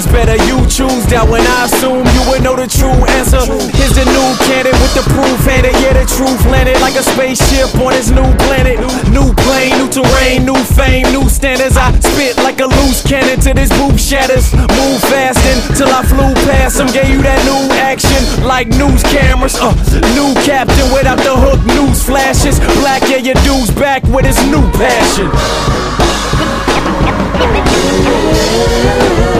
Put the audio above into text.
lose. Better you choose that when I assume you would know the true answer. Here's the new candidate with the proof handed. Yeah, the truth landed like a spaceship on this new planet. New plane, new terrain, new fame, new standards. I spit like a loose cannon till this booth shatters. Move fast until I flew past them. Gave you that new action like news cameras. New captain without the hook, news flashes. Black, yeah, your dude's back with his new passion.